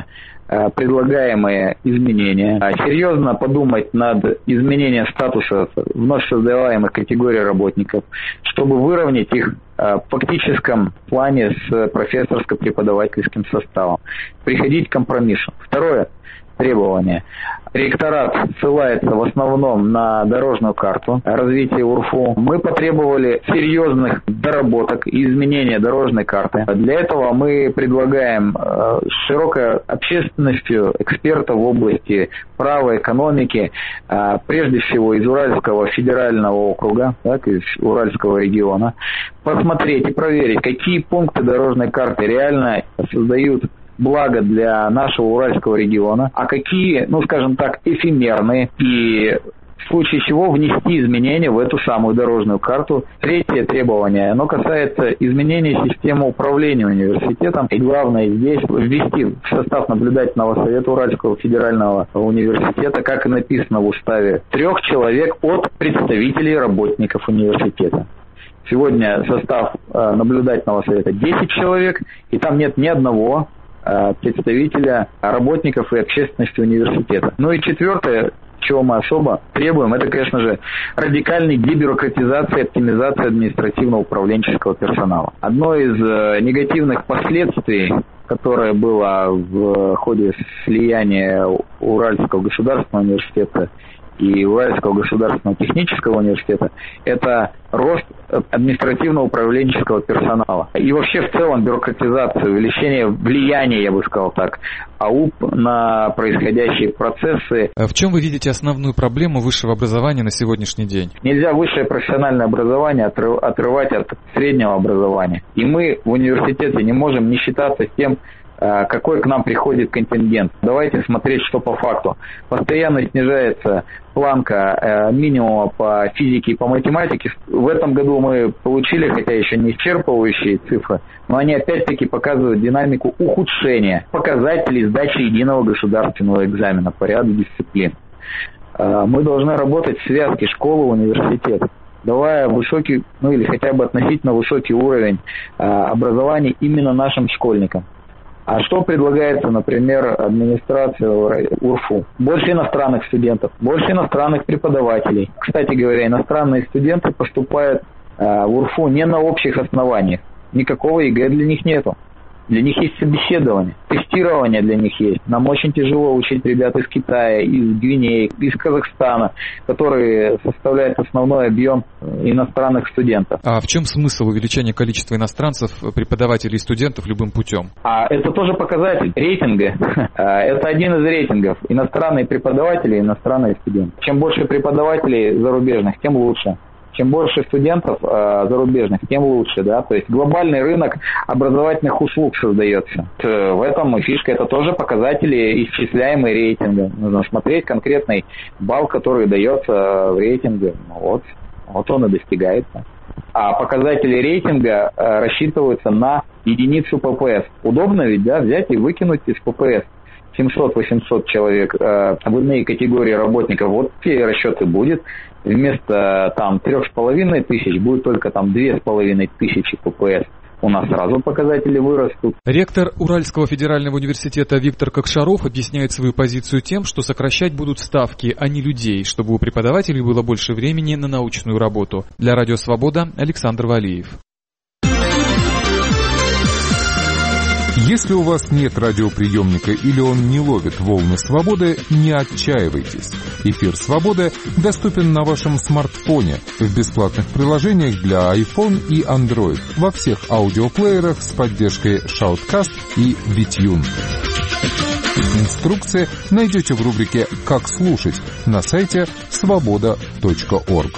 Speaker 6: предлагаемые изменения, серьезно подумать над изменением статуса вновь создаваемых категорий работников, чтобы выровнять их в фактическом плане с профессорско-преподавательским составом, приходить к компромиссу. Второе требование. Ректорат ссылается в основном на дорожную карту развития УРФУ. Мы потребовали серьезных доработок и изменения дорожной карты. Для этого мы предлагаем с широкой общественностью экспертов в области права, экономики, прежде всего из Уральского федерального округа, так, из Уральского региона, посмотреть и проверить, какие пункты дорожной карты реально создают благо для нашего Уральского региона, а какие, ну скажем так, эфемерные, и в случае чего внести изменения в эту самую дорожную карту. Третье требование, оно касается изменения системы управления университетом, и главное здесь ввести в состав наблюдательного совета Уральского федерального университета, как и написано в уставе, трех человек от представителей работников университета. Сегодня состав наблюдательного совета десять человек, и там нет ни одного представителя работников и общественности университета. Ну и четвертое, чего мы особо требуем, это, конечно же, радикальная дебюрократизация и оптимизация административно-управленческого персонала. Одно из негативных последствий, которое было в ходе слияния Уральского государственного университета и Уральского государственного технического университета, это рост административно-управленческого персонала. И вообще в целом бюрократизация, увеличение влияния, я бы сказал так, АУП на происходящие процессы.
Speaker 7: В чем вы видите основную проблему высшего образования на сегодняшний день?
Speaker 6: Нельзя высшее профессиональное образование отрывать от среднего образования. И мы в университете не можем не считаться с тем, какой к нам приходит контингент. Давайте смотреть, что по факту. Постоянно снижается планка минимума по физике и по математике. В этом году мы получили, хотя еще не исчерпывающие цифры, но они опять-таки показывают динамику ухудшения показателей сдачи единого государственного экзамена по ряду дисциплин. Мы должны работать в связке школы и университета, давая высокий, ну или хотя бы относительно высокий уровень образования именно нашим школьникам. А что предлагается, например, администрация УРФУ? Больше иностранных студентов, больше иностранных преподавателей. Кстати говоря, иностранные студенты поступают в УРФУ не на общих основаниях. Никакого ЕГЭ для них нету. Для них есть собеседование, тестирование для них есть. Нам очень тяжело учить ребят из Китая, из Гвинеи, из Казахстана, которые составляют основной объем иностранных студентов.
Speaker 7: А в чем смысл увеличения количества иностранцев, преподавателей и студентов любым путем?
Speaker 6: А это тоже показатель рейтинга. Это один из рейтингов. Иностранные преподаватели, иностранные студенты. Чем больше преподавателей зарубежных, тем лучше. Чем больше студентов э, зарубежных, тем лучше, да, то есть глобальный рынок образовательных услуг создается. В этом и фишка, это тоже показатели, исчисляемые рейтинга. Нужно смотреть конкретный балл, который дается в рейтинге, вот, вот он и достигается. А показатели рейтинга э, рассчитываются на единицу ППС. Удобно ведь, да, взять и выкинуть из ППС семьсот-восемьсот человек э, в иные категории работников, вот те расчеты будет. Вместо там трех с половиной тысяч будет только там две с половиной тысячи ППС. У нас сразу показатели вырастут.
Speaker 7: Ректор Уральского федерального университета Виктор Кокшаров объясняет свою позицию тем, что сокращать будут ставки, а не людей, чтобы у преподавателей было больше времени на научную работу. Для Радио Свобода Александр Валиев.
Speaker 8: Если у вас нет радиоприемника или он не ловит волны свободы, не отчаивайтесь. Эфир «Свободы» доступен на вашем смартфоне в бесплатных приложениях для iPhone и Android во всех аудиоплеерах с поддержкой Shoutcast и Витюн. Инструкции найдете в рубрике «Как слушать» на сайте свобода точка орг.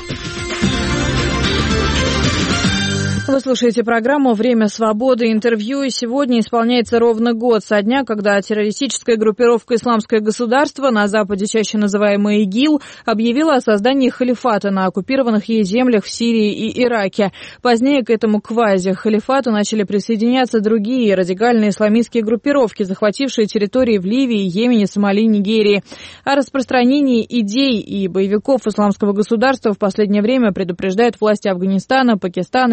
Speaker 1: Вы слушаете программу «Время свободы». Интервью. И сегодня исполняется ровно год со дня, когда террористическая группировка «Исламское государство», на Западе чаще называемая ИГИЛ, объявила о создании халифата на оккупированных ей землях в Сирии и Ираке. Позднее к этому квази-халифату начали присоединяться другие радикальные исламистские группировки, захватившие территории в Ливии, Йемене, Сомали, Нигерии. О распространении идей и боевиков «Исламского государства» в последнее время предупреждают власти Афганистана, Пакистана, Египта,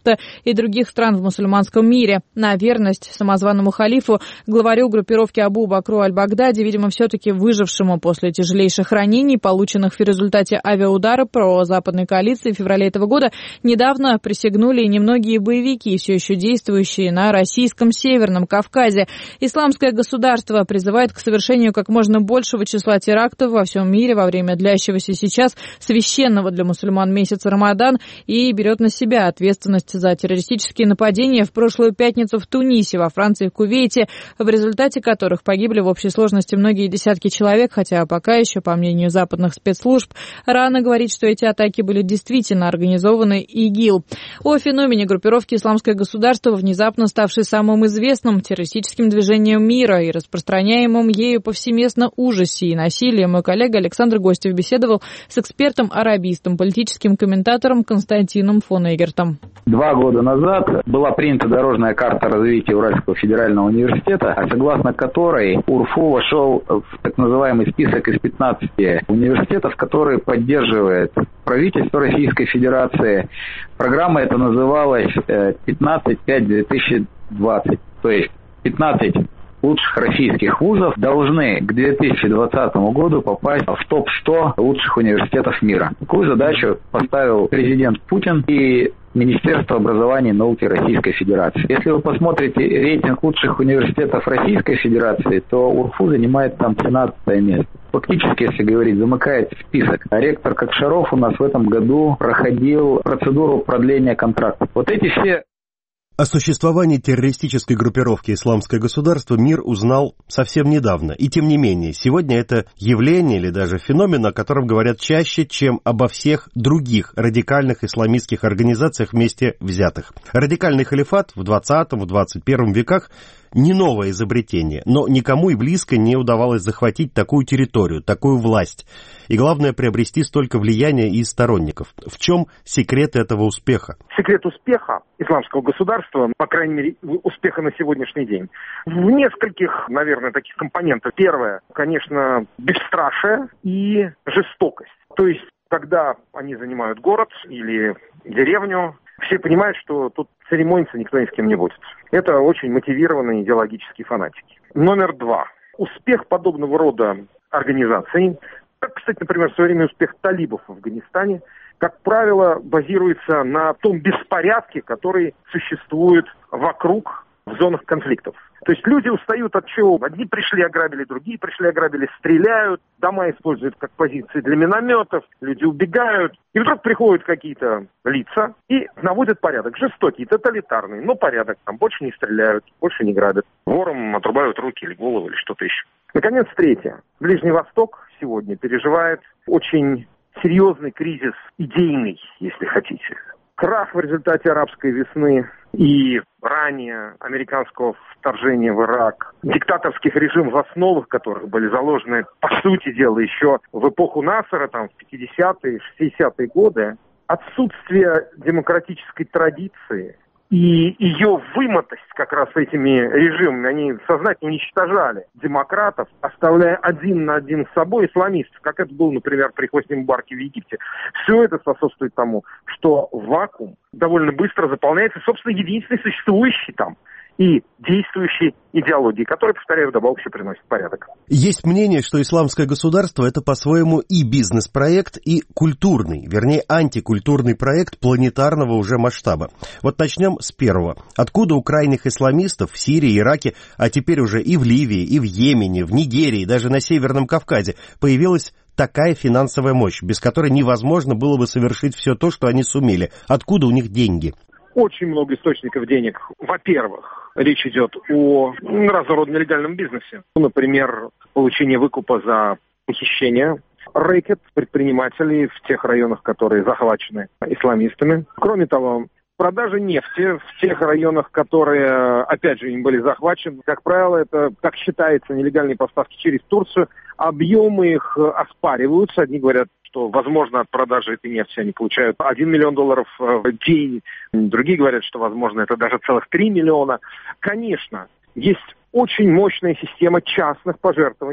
Speaker 1: Египта и других стран в мусульманском мире. На верность самозванному халифу, главарю группировки Абу Бакру аль-Багдади, видимо, все-таки выжившему после тяжелейших ранений, полученных в результате авиаудара про-западной коалиции в феврале этого года, недавно присягнули и немногие боевики, все еще действующие на российском Северном Кавказе. Исламское государство призывает к совершению как можно большего числа терактов во всем мире во время длящегося сейчас священного для мусульман месяца Рамадан и берет на себя ответственность за террористические нападения в прошлую пятницу в Тунисе, во Франции и Кувейте, в результате которых погибли в общей сложности многие десятки человек, хотя пока еще, по мнению западных спецслужб, рано говорить, что эти атаки были действительно организованы ИГИЛ. О феномене группировки «Исламское государство», внезапно ставшей самым известным террористическим движением мира и распространяемым ею повсеместно ужасе и насилии, мой коллега Александр Гостев беседовал с экспертом-арабистом, политическим комментатором Константином фон Эгертом.
Speaker 6: Два года назад была принята дорожная карта развития Уральского федерального университета, согласно которой УрФУ вошел в так называемый список из пятнадцати университетов, которые поддерживает правительство Российской Федерации. Программа эта называлась пятнадцать пять две тысячи двадцать, то есть пятнадцать лучших российских вузов должны к две тысячи двадцатому году попасть в топ сто лучших университетов мира. Такую задачу поставил президент Путин и Министерство образования и науки Российской Федерации. Если вы посмотрите рейтинг лучших университетов Российской Федерации, то УрФУ занимает там тринадцатое место. Фактически, если говорить, замыкает список. А ректор Кокшаров у нас в этом году проходил процедуру продления контракта. Вот эти все...
Speaker 9: О существовании террористической группировки «Исламское государство» мир узнал совсем недавно. И тем не менее, сегодня это явление или даже феномен, о котором говорят чаще, чем обо всех других радикальных исламистских организациях вместе взятых. Радикальный халифат в двадцатом, в двадцать первом веках не новое изобретение, но никому и близко не удавалось захватить такую территорию, такую власть. И главное, приобрести столько влияния и сторонников. В чем секрет этого успеха?
Speaker 10: Секрет успеха исламского государства, по крайней мере, успеха на сегодняшний день, в нескольких, наверное, таких компонентах. Первое, конечно, бесстрашие и жестокость. То есть, когда они занимают город или деревню, все понимают, что тут церемониться никто ни с кем не будет. Это очень мотивированные идеологические фанатики. Номер два. Успех подобного рода организаций, как, кстати, например, современный успех талибов в Афганистане, как правило, базируется на том беспорядке, который существует вокруг в зонах конфликтов. То есть люди устают от чего? Одни пришли, ограбили, другие пришли, ограбили, стреляют, дома используют как позиции для минометов, люди убегают. И вдруг приходят какие-то лица и наводят порядок. Жестокий, тоталитарный, но порядок. Там больше не стреляют, больше не грабят. Ворам отрубают руки или голову, или что-то еще. Наконец, третье. Ближний Восток сегодня переживает очень серьезный кризис идейный, если хотите. Крах в результате арабской весны и ранее американского вторжения в Ирак, диктаторских режимов, в основах которых были заложены, по сути дела, еще в эпоху Насера, там, в пятидесятые, шестидесятые годы, отсутствие демократической традиции и ее вымотость как раз этими режимами, они сознательно уничтожали демократов, оставляя один на один с собой исламистов, как это было, например, при Хосни Мубараке в Египте. Все это способствует тому, что вакуум довольно быстро заполняется, собственно, единственной существующей там и действующей идеологией, которая, повторяю, вдобавок еще приносит порядок.
Speaker 9: Есть мнение, что исламское государство – это по-своему и бизнес-проект, и культурный, вернее, антикультурный проект планетарного уже масштаба. Вот начнем с первого. Откуда у крайних исламистов в Сирии, Ираке, а теперь уже и в Ливии, и в Йемене, в Нигерии, даже на Северном Кавказе появилась такая финансовая мощь, без которой невозможно было бы совершить все то, что они сумели? Откуда у них деньги?
Speaker 10: Очень много источников денег. Во-первых, речь идет о разного рода нелегальном бизнесе. Например, получение выкупа за похищение, рэкет предпринимателей в тех районах, которые захвачены исламистами. Кроме того, продажа нефти в тех районах, которые, опять же, им были захвачены. Как правило, это, как считается, нелегальные поставки через Турцию. Объемы их оспариваются. Одни говорят, что, возможно, от продажи этой нефти они получают один миллион долларов в день. Другие говорят, что, возможно, это даже целых три миллиона. Конечно, есть очень мощная система частных пожертвований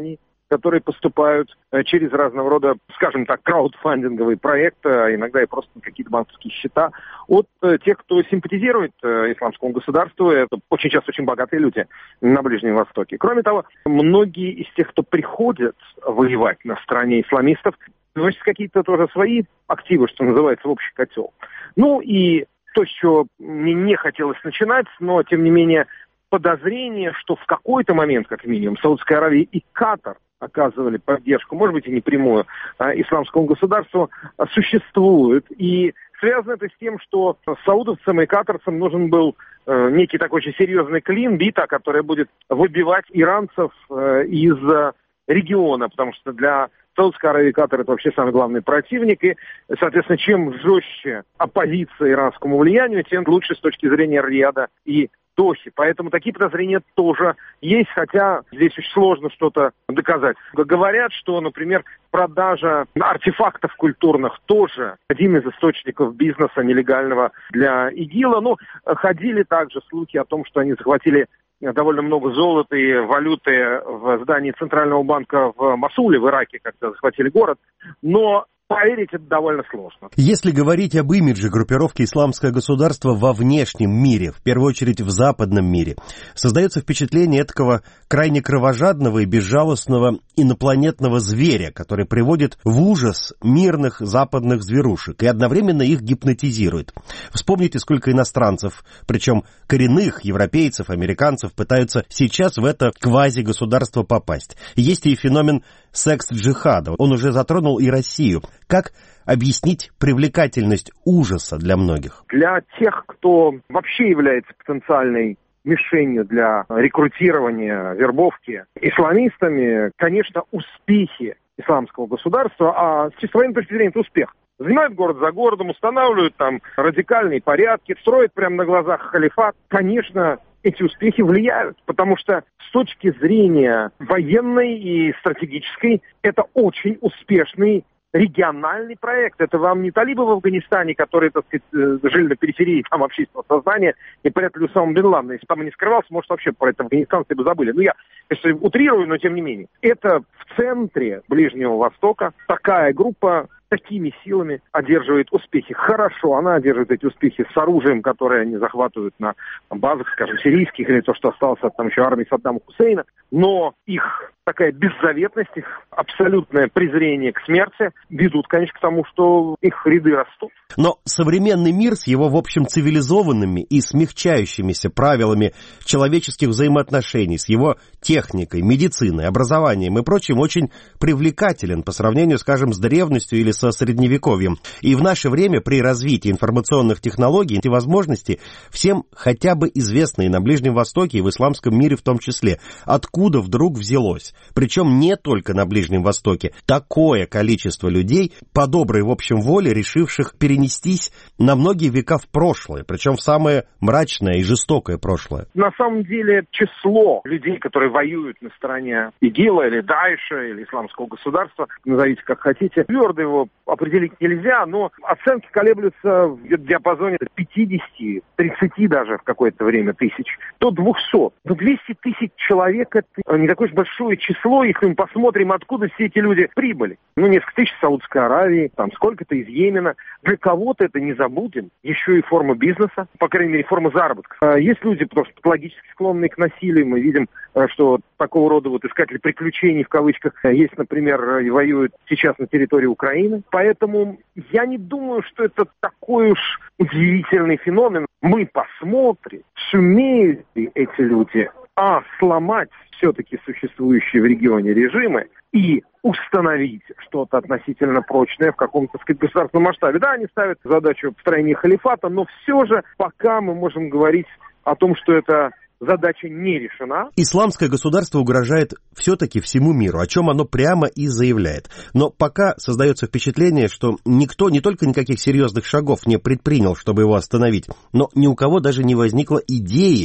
Speaker 10: которые поступают через разного рода, скажем так, краудфандинговые проекты, а иногда и просто какие-то банковские счета от тех, кто симпатизирует исламскому государству. Это очень часто очень богатые люди на Ближнем Востоке. Кроме того, многие из тех, кто приходит воевать на стороне исламистов, вносят какие-то тоже свои активы, что называется, в общий котел. Ну и то, с чего мне не хотелось начинать, но тем не менее подозрение, что в какой-то момент, как минимум, Саудовская Аравия и Катар оказывали поддержку, может быть и непрямую, исламскому государству, существует. И связано это с тем, что саудовцам и катарцам нужен был некий такой очень серьезный клин, бита, которая будет выбивать иранцев из региона, потому что для Саудовская Аравия и Катар — это вообще самый главный противник, и, соответственно, чем жестче оппозиция иранскому влиянию, тем лучше с точки зрения Рияда и Дохи. Поэтому такие подозрения тоже есть, хотя здесь очень сложно что-то доказать. Говорят, что, например, продажа артефактов культурных тоже один из источников бизнеса нелегального для ИГИЛа. Но ходили также слухи о том, что они захватили довольно много золота и валюты в здании Центрального банка в Мосуле, в Ираке, когда захватили город. Но поверить это довольно сложно.
Speaker 9: Если говорить об имидже группировки «Исламское государство» во внешнем мире, в первую очередь в западном мире, создается впечатление этакого крайне кровожадного и безжалостного инопланетного зверя, который приводит в ужас мирных западных зверушек и одновременно их гипнотизирует. Вспомните, сколько иностранцев, причем коренных европейцев, американцев, пытаются сейчас в это квази-государство попасть. Есть и феномен секс-джихада. Он уже затронул и Россию. Как объяснить привлекательность ужаса для многих?
Speaker 10: Для тех, кто вообще является потенциальной мишенью для рекрутирования, вербовки исламистами, конечно, успехи исламского государства, а с чисто военной точки зрения это успех. Занимают город за городом, устанавливают там радикальные порядки, строят прямо на глазах халифат. Конечно, эти успехи влияют, потому что с точки зрения военной и стратегической это очень успешный региональный проект. Это вам не талибы в Афганистане, которые, так сказать, жили на периферии там общественного сознания и прятали Усаму бен Ладена. Если там и не скрывался, может, вообще про это афганистанцы бы забыли. Ну, я, конечно, утрирую, но тем не менее. Это в центре Ближнего Востока такая группа такими силами одерживает успехи. Хорошо, она одерживает эти успехи с оружием, которое они захватывают на базах, скажем, сирийских, или то, что осталось от там еще армии Саддама Хусейна, но их такая беззаветность, их абсолютное презрение к смерти ведут, конечно, к тому, что их ряды растут.
Speaker 9: Но современный мир с его, в общем, цивилизованными и смягчающимися правилами человеческих взаимоотношений, с его техникой, медициной, образованием и прочим, очень привлекателен по сравнению, скажем, с древностью или со средневековьем. И в наше время при развитии информационных технологий эти возможности всем хотя бы известны и на Ближнем Востоке, и в исламском мире в том числе. Откуда вдруг взялось? Причем не только на Ближнем Востоке. Такое количество людей, по доброй, в общем, воле, решивших перенестись на многие века в прошлое, причем в самое мрачное и жестокое прошлое.
Speaker 10: На самом деле число людей, которые воюют на стороне ИГИЛа или Даиша или Исламского государства, назовите как хотите, твердо его определить нельзя, но оценки колеблются в диапазоне пятьдесят, тридцать даже в какое-то время тысяч, до двухсот. Но двести тысяч человек — это не такое уж большое число, если мы посмотрим, откуда все эти люди прибыли. Ну, несколько тысяч из Саудовской Аравии, там сколько-то из Йемена. Для кого-то, это не забудем, еще и форма бизнеса, по крайней мере, форма заработка. Есть люди, потому что патологически склонные к насилию. Мы видим, что такого рода вот искатели приключений, в кавычках, есть, например, и воюют сейчас на территории Украины. Поэтому я не думаю, что это такой уж удивительный феномен. Мы посмотрим, сумеют ли эти люди а сломать все-таки существующие в регионе режимы и установить что-то относительно прочное в каком-то, так сказать, государственном масштабе. Да, они ставят задачу построения халифата, но все же пока мы можем говорить о том, что это задача не решена.
Speaker 9: Исламское государство угрожает все-таки всему миру, о чем оно прямо и заявляет. Но пока создается впечатление, что никто не только никаких серьезных шагов не предпринял, чтобы его остановить, но ни у кого даже не возникло идеи,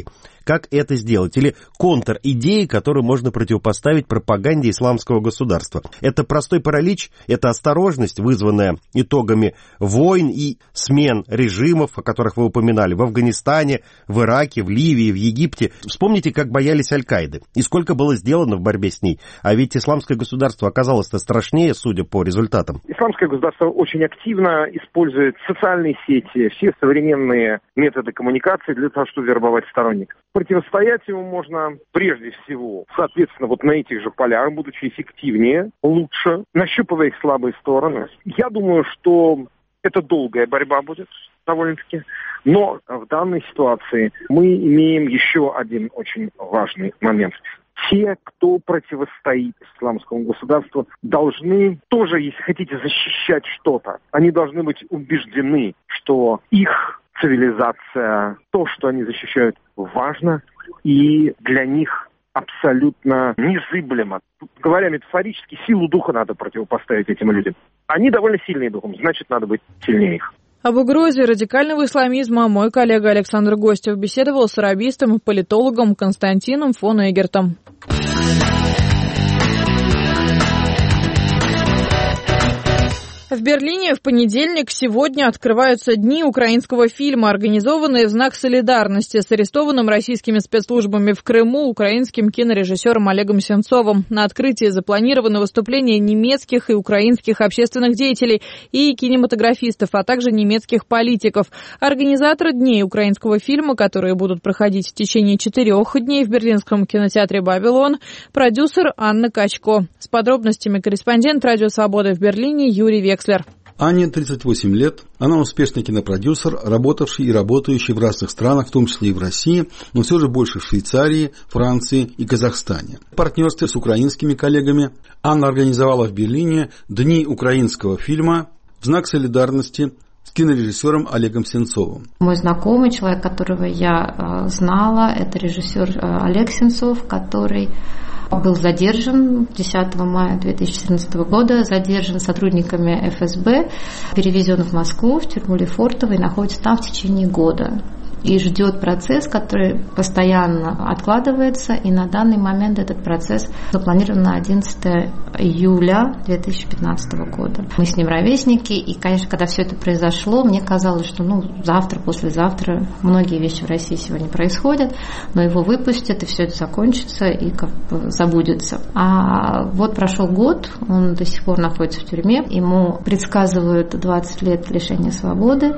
Speaker 9: как это сделать, или контр-идеи, которые можно противопоставить пропаганде исламского государства. Это простой паралич, это осторожность, вызванная итогами войн и смен режимов, о которых вы упоминали, в Афганистане, в Ираке, в Ливии, в Египте. Вспомните, как боялись Аль-Каиды и сколько было сделано в борьбе с ней. А ведь исламское государство оказалось-то страшнее, судя по результатам.
Speaker 10: Исламское государство очень активно использует социальные сети, все современные методы коммуникации для того, чтобы вербовать сторонников. Противостоять ему можно прежде всего, соответственно, вот на этих же полях, будучи эффективнее, лучше, нащупывая их слабые стороны. Я думаю, что это долгая борьба будет, довольно-таки. Но в данной ситуации мы имеем еще один очень важный момент. Те, кто противостоит исламскому государству, должны тоже, если хотите, защищать что-то. Они должны быть убеждены, что их цивилизация, то, что они защищают, важно, и для них абсолютно незыблемо. Говоря метафорически, силу духа надо противопоставить этим людям. Они довольно сильные духом, значит, надо быть сильнее их.
Speaker 1: Об угрозе радикального исламизма мой коллега Александр Гостев беседовал с арабистом и политологом Константином фон Эгертом. В Берлине в понедельник сегодня открываются Дни украинского фильма, организованные в знак солидарности с арестованным российскими спецслужбами в Крыму украинским кинорежиссером Олегом Сенцовым. На открытии запланировано выступление немецких и украинских общественных деятелей и кинематографистов, а также немецких политиков. Организаторы Дней украинского фильма, которые будут проходить в течение четырех дней в берлинском кинотеатре «Бабилон», продюсер Анна Качко. С подробностями корреспондент «Радио Свобода» в Берлине Юрий Векслер.
Speaker 11: Ане тридцать восемь лет, она успешный кинопродюсер, работавший и работающий в разных странах, в том числе и в России, но все же больше в Швейцарии, Франции и Казахстане. В партнерстве с украинскими коллегами Анна организовала в Берлине Дни украинского фильма в знак солидарности с кинорежиссером Олегом Сенцовым.
Speaker 12: Мой знакомый, человек, которого я знала, это режиссер Олег Сенцов, который был задержан десятого мая две тысячи четырнадцатого года, задержан сотрудниками эф эс бэ, перевезен в Москву, в тюрьму Лефортово и находится там в течение года. И ждет процесс, который постоянно откладывается, и на данный момент этот процесс запланирован на одиннадцатое июля две тысячи пятнадцатого года. Мы с ним ровесники, и, конечно, когда все это произошло, мне казалось, что ну, завтра, послезавтра многие вещи в России сегодня происходят, но его выпустят, и все это закончится, и как бы забудется. А вот прошел год, он до сих пор находится в тюрьме, ему предсказывают двадцать лет лишения свободы,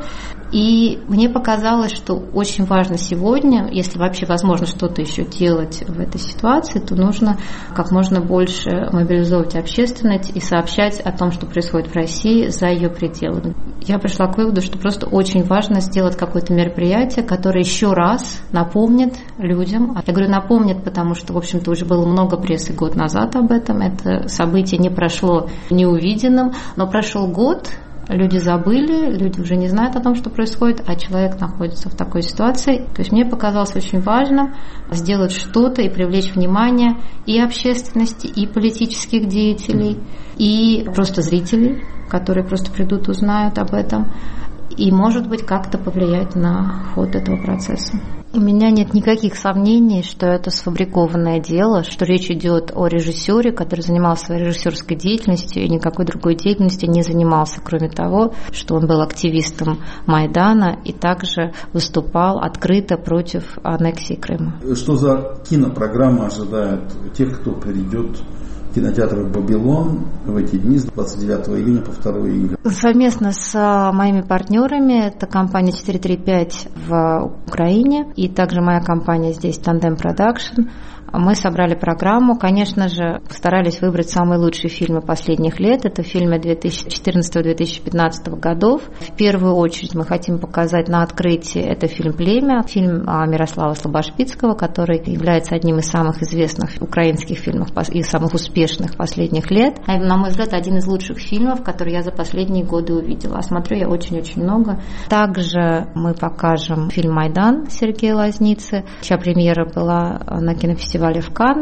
Speaker 12: и мне показалось, что очень важно сегодня, если вообще возможно что-то еще делать в этой ситуации, то нужно как можно больше мобилизовать общественность и сообщать о том, что происходит в России за ее пределами. Я пришла к выводу, что просто очень важно сделать какое-то мероприятие, которое еще раз напомнит людям. Я говорю напомнит, потому что, в общем-то, уже было много прессы год назад об этом. Это событие не прошло неувиденным, но прошел год. Люди забыли, люди уже не знают о том, что происходит, а человек находится в такой ситуации. То есть мне показалось очень важным сделать что-то и привлечь внимание и общественности, и политических деятелей, и просто зрителей, которые просто придут, узнают об этом, и, может быть, как-то повлиять на ход этого процесса. У меня нет никаких сомнений, что это сфабрикованное дело, что речь идет о режиссере, который занимался своей режиссерской деятельностью и никакой другой деятельностью не занимался, кроме того, что он был активистом Майдана и также выступал открыто против аннексии Крыма.
Speaker 11: Что за кинопрограмма ожидает тех, кто придет в кинотеатр «Бабилон» в эти дни с двадцать девятого июня по второго июля?
Speaker 12: Совместно с моими партнерами, это компания четыре три пять в Украине и также моя компания здесь «Тандем Продакшн», мы собрали программу. Конечно же, старались выбрать самые лучшие фильмы последних лет. Это фильмы две тысячи четырнадцатого - две тысячи пятнадцатого годов. В первую очередь мы хотим показать на открытии это фильм «Племя», фильм Мирослава Слобошпицкого, который является одним из самых известных украинских фильмов и самых успешных последних лет. А, на мой взгляд, один из лучших фильмов, который я за последние годы увидела. А смотрю я очень-очень много. Также мы покажем фильм «Майдан» Сергея Лазницы, чья премьера была на кинофестивале в Каннах.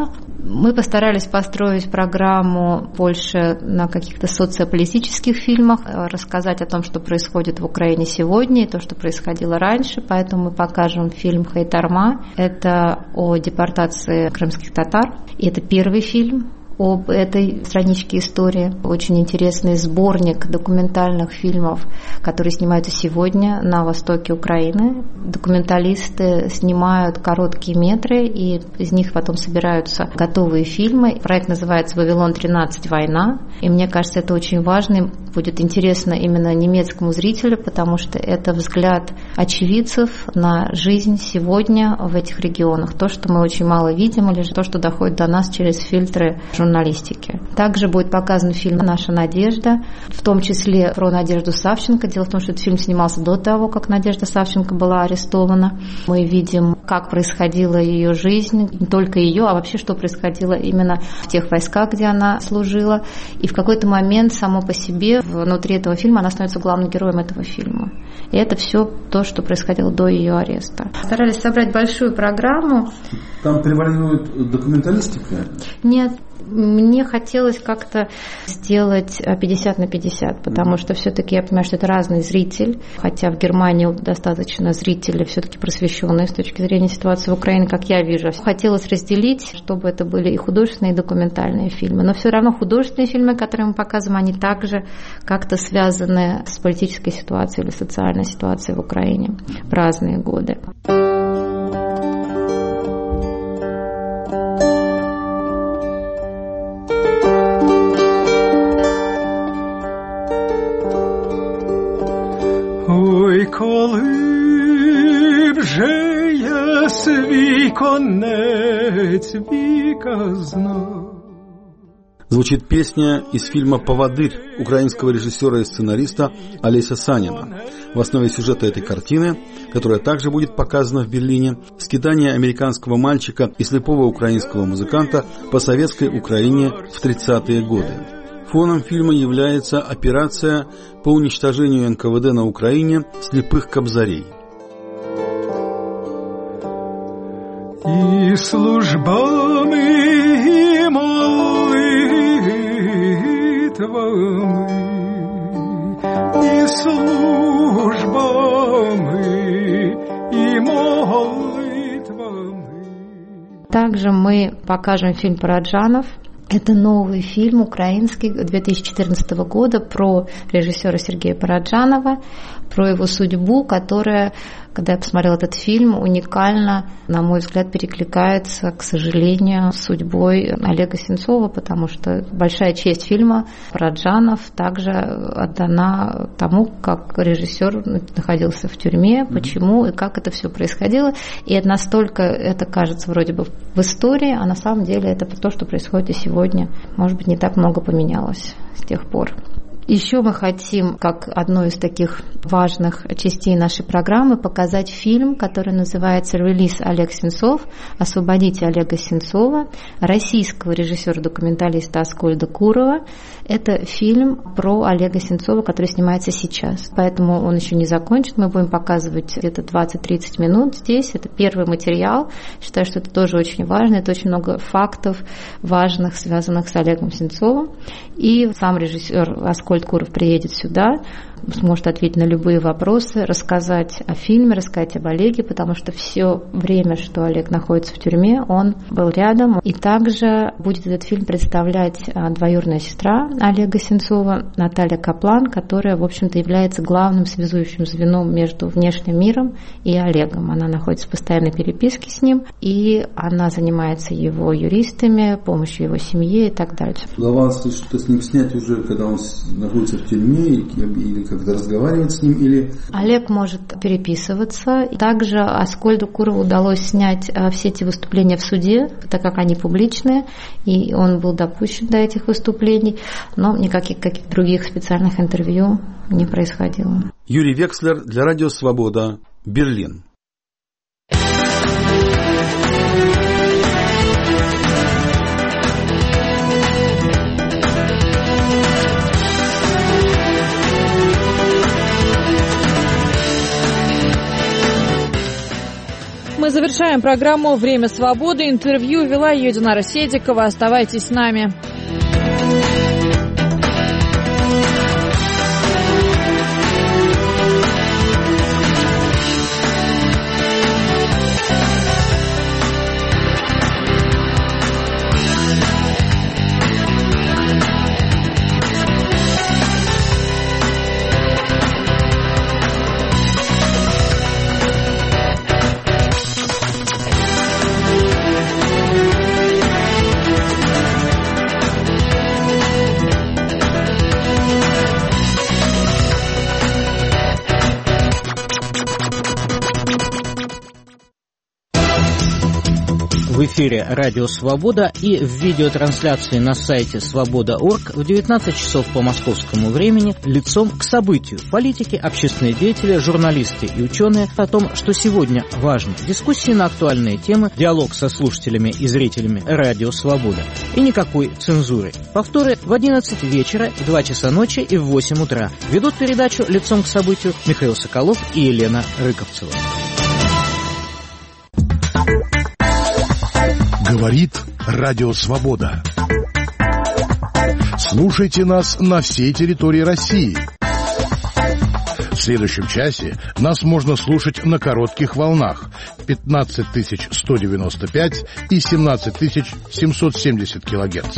Speaker 12: Мы постарались построить программу больше на каких-то социополитических фильмах, рассказать о том, что происходит в Украине сегодня и то, что происходило раньше. Поэтому мы покажем фильм «Хайтарма». Это о депортации крымских татар. И это первый фильм об этой страничке истории. Очень интересный сборник документальных фильмов, которые снимаются сегодня на востоке Украины. Документалисты снимают короткие метры, и из них потом собираются готовые фильмы. Проект называется «Вавилон тринадцать. Война». И мне кажется, это очень важно, будет интересно именно немецкому зрителю, потому что это взгляд очевидцев на жизнь сегодня в этих регионах. То, что мы очень мало видим, или то, что доходит до нас через фильтры журналистики. Также будет показан фильм «Наша надежда», в том числе про Надежду Савченко. Дело в том, что этот фильм снимался до того, как Надежда Савченко была арестована. Мы видим, как происходила ее жизнь, не только ее, а вообще, что происходило именно в тех войсках, где она служила. И в какой-то момент само по себе внутри этого фильма она становится главным героем этого фильма. И это все то, что происходило до ее ареста. Старались собрать большую программу.
Speaker 11: Там превалирует документалистика? Нет.
Speaker 12: Мне хотелось как-то сделать пятьдесят на пятьдесят, потому что все-таки я понимаю, что это разный зритель, хотя в Германии достаточно зрителей все-таки просвещенные с точки зрения ситуации в Украине, как я вижу. Хотелось разделить, чтобы это были и художественные, и документальные фильмы. Но все равно художественные фильмы, которые мы показываем, они также как-то связаны с политической ситуацией или социальной ситуацией в Украине в разные годы.
Speaker 13: Ой, коли вже я свій конець віка знав.
Speaker 11: Звучит песня из фильма «Поводырь» украинского режиссера и сценариста Олеся Санина. В основе сюжета этой картины, которая также будет показана в Берлине, скитание американского мальчика и слепого украинского музыканта по советской Украине в тридцатые годы. Фоном фильма является операция по уничтожению эн ка вэ дэ на Украине слепых кобзарей.
Speaker 13: И службами, и молитвами, и службами, и молитвами.
Speaker 12: Также мы покажем фильм «Параджанов». Это новый фильм украинский две тысячи четырнадцатого года про режиссера Сергея Параджанова, про его судьбу, которая, когда я посмотрела этот фильм, уникально, на мой взгляд, перекликается, к сожалению, с судьбой Олега Сенцова, потому что большая часть фильма Параджанов также отдана тому, как режиссер находился в тюрьме, почему и как это все происходило. И это настолько, это кажется вроде бы в истории, а на самом деле это то, что происходит и сегодня. Может быть, не так много поменялось с тех пор. Еще мы хотим, как одну из таких важных частей нашей программы, показать фильм, который называется «Релиз Олег Сенцов. Освободите Олега Сенцова», российского режиссера-документалиста Аскольда Курова. Это фильм про Олега Сенцова, который снимается сейчас. Поэтому он еще не закончен. Мы будем показывать где-то двадцать-тридцать минут здесь. Это первый материал. Считаю, что это тоже очень важно. Это очень много фактов важных, связанных с Олегом Сенцовым. И сам режиссер Аскольд Куров приедет сюда, сможет ответить на любые вопросы, рассказать о фильме, рассказать об Олеге, потому что все время, что Олег находится в тюрьме, он был рядом. И также будет этот фильм представлять двоюродная сестра Олега Сенцова, Наталья Каплан, которая, в общем-то, является главным связующим звеном между внешним миром и Олегом. Она находится в постоянной переписке с ним, и она занимается его юристами, помощью его семье и так далее.
Speaker 11: Удавалось что-то с ним снять уже, когда он находится в тюрьме, или как-то разговаривать с ним, или...
Speaker 12: Олег может переписываться. Также Аскольду Курову удалось снять все эти выступления в суде, так как они публичные, и он был допущен до этих выступлений, но никаких каких других специальных интервью не происходило.
Speaker 11: Юрий Векслер для Радио Свобода, Берлин.
Speaker 1: Мы завершаем программу «Время свободы». Интервью вела ее Динара Седикова. Оставайтесь с нами.
Speaker 14: В эфире «Радио Свобода» и в видеотрансляции на сайте свобода точка орг в девятнадцать часов по московскому времени лицом к событию. Политики, общественные деятели, журналисты и ученые о том, что сегодня важно. Дискуссии на актуальные темы, диалог со слушателями и зрителями «Радио Свобода». И никакой цензуры. Повторы в одиннадцать вечера, в два часа ночи и в восемь утра. Ведут передачу лицом к событию Михаил Соколов и Елена Рыковцева.
Speaker 15: Говорит Радио Свобода. Слушайте нас на всей территории России. В следующем часе нас можно слушать на коротких волнах пятнадцать тысяч сто девяносто пять и семнадцать тысяч семьсот семьдесят килогерц.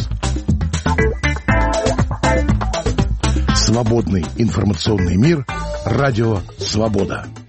Speaker 15: Свободный информационный мир. Радио Свобода.